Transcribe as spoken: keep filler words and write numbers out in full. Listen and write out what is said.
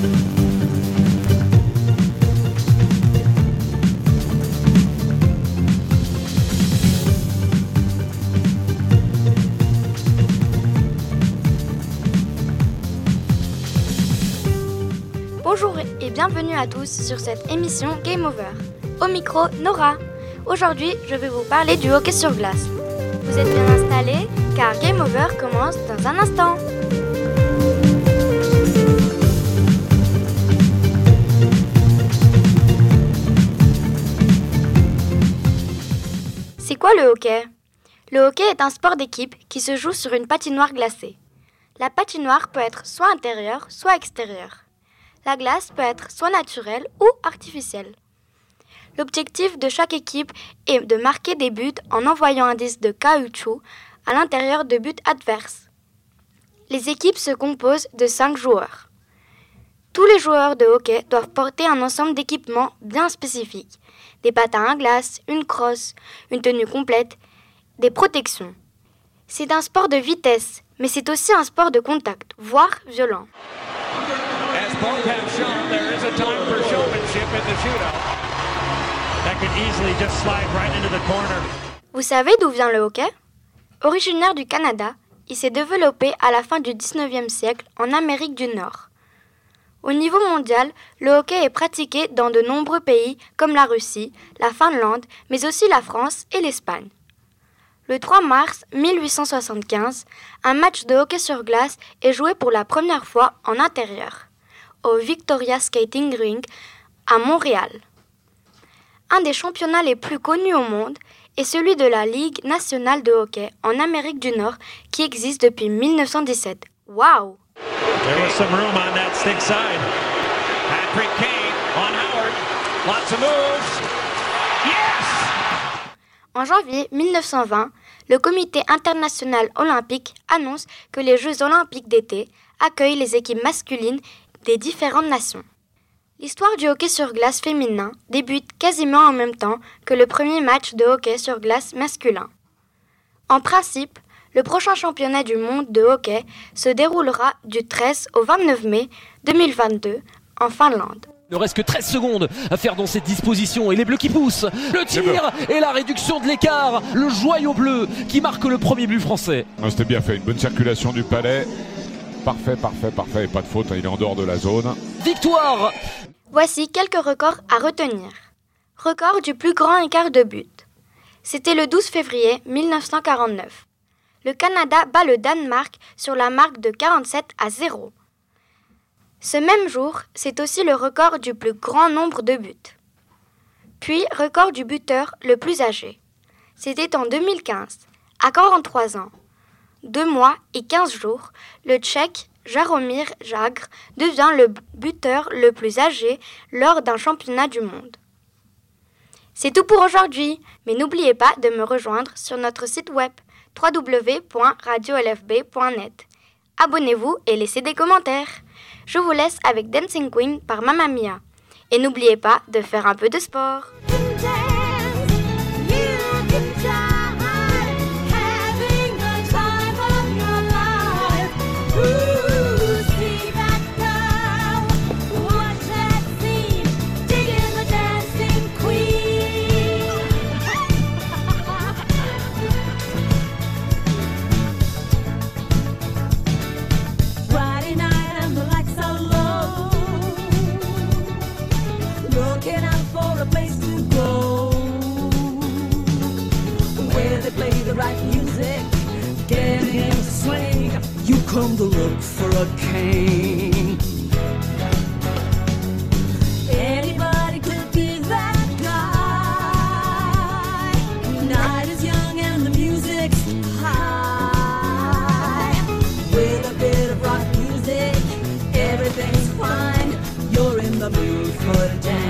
Bonjour et bienvenue à tous sur cette émission Game Over. Au micro, Nora. Aujourd'hui, je vais vous parler du hockey sur glace. Vous êtes bien installés car Game Over commence dans un instant. C'est quoi le hockey ? Le hockey est un sport d'équipe qui se joue sur une patinoire glacée. La patinoire peut être soit intérieure, soit extérieure. La glace peut être soit naturelle ou artificielle. L'objectif de chaque équipe est de marquer des buts en envoyant un disque de caoutchouc à l'intérieur de buts adverses. Les équipes se composent de cinq joueurs. Tous les joueurs de hockey doivent porter un ensemble d'équipements bien spécifiques. Des patins à glace, une crosse, une tenue complète, des protections. C'est un sport de vitesse, mais c'est aussi un sport de contact, voire violent. As both have shown, there is a time for showmanship in the shootout. That could easily just slide right into the corner. Vous savez d'où vient le hockey ? Originaire du Canada, il s'est développé à la fin du dix-neuvième siècle en Amérique du Nord. Au niveau mondial, le hockey est pratiqué dans de nombreux pays comme la Russie, la Finlande, mais aussi la France et l'Espagne. Le trois mars mille huit cent soixante-quinze, un match de hockey sur glace est joué pour la première fois en intérieur, au Victoria Skating Rink à Montréal. Un des championnats les plus connus au monde est celui de la Ligue nationale de hockey en Amérique du Nord qui existe depuis mille neuf cent dix-sept. Waouh! There was some room on that stick side. Patrick Kane on Howard. Lots of moves. Yes! En janvier mille neuf cent vingt, le Comité international olympique annonce que les Jeux olympiques d'été accueillent les équipes masculines des différentes nations. L'histoire du hockey sur glace féminin débute quasiment en même temps que le premier match de hockey sur glace masculin. En principe, le prochain championnat du monde de hockey se déroulera du treize au vingt-neuf mai deux mille vingt-deux en Finlande. Il ne reste que treize secondes à faire dans cette disposition et les bleus qui poussent. Le tir et la réduction de l'écart. Le joyau bleu qui marque le premier but français. Non, c'était bien fait, une bonne circulation du palais. Parfait, parfait, parfait, pas de faute, il est en dehors de la zone. Victoire! Voici quelques records à retenir. Record du plus grand écart de but. C'était le douze février mille neuf cent quarante-neuf. Le Canada bat le Danemark sur la marque de quarante-sept à zéro. Ce même jour, c'est aussi le record du plus grand nombre de buts. Puis, record du buteur le plus âgé. C'était en deux mille quinze, à quarante-trois ans. Deux mois et quinze jours, le Tchèque Jaromír Jágr devient le buteur le plus âgé lors d'un championnat du monde. C'est tout pour aujourd'hui, mais n'oubliez pas de me rejoindre sur notre site web w w w point radio l f b point net. Abonnez-vous et laissez des commentaires. Je vous laisse avec Dancing Queen par Mamma Mia. Et n'oubliez pas de faire un peu de sport. Come to look for a king. Anybody could be that guy. Night is young and the music's high. With a bit of rock music, everything's fine. You're in the mood for a dance.